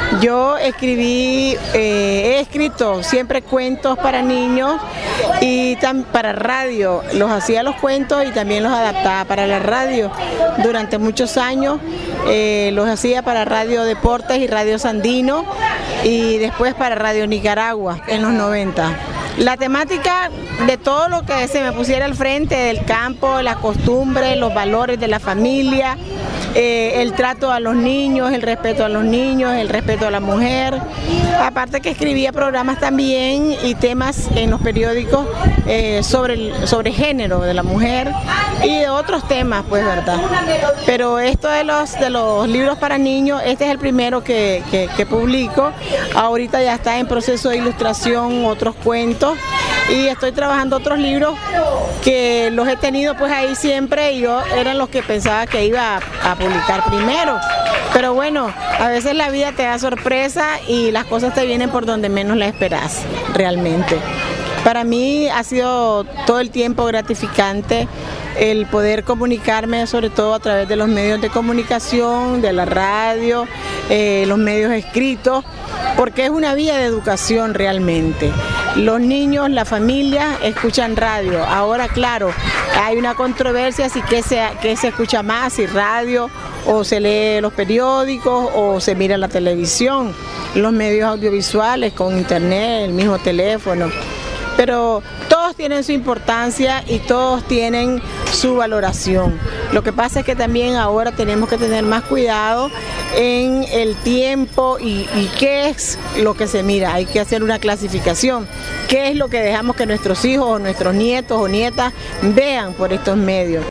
Yo he escrito siempre cuentos para niños y para radio. Los hacía los cuentos y también los adaptaba para la radio. Durante muchos años los hacía para Radio Deportes y Radio Sandino y después para Radio Nicaragua en los 90. La temática de todo lo que se me pusiera al frente, del campo, las costumbres, los valores de la familia, el trato a los niños, el respeto a los niños, el respeto a la mujer. Aparte que escribía programas también y temas en los periódicos sobre género de la mujer y de otros temas, pues, ¿verdad? Pero esto de los libros para niños, este es el primero que publico. Ahorita ya está en proceso de ilustración otros cuentos y estoy trabajando otros libros que los he tenido pues ahí siempre y yo eran los que pensaba que iba a publicar primero. Pero bueno, a veces la vida te da sorpresa y las cosas te vienen por donde menos las esperas, realmente. Para mí ha sido todo el tiempo gratificante el poder comunicarme, sobre todo a través de los medios de comunicación, de la radio, los medios escritos, porque es una vía de educación realmente. Los niños, la familia escuchan radio. Ahora, claro, hay una controversia si qué se escucha más, si radio o se lee los periódicos o se mira la televisión, los medios audiovisuales con internet, el mismo teléfono. Pero todos tienen su importancia y todos tienen su valoración. Lo que pasa es que también ahora tenemos que tener más cuidado en el tiempo y qué es lo que se mira. Hay que hacer una clasificación. ¿Qué es lo que dejamos que nuestros hijos o nuestros nietos o nietas vean por estos medios?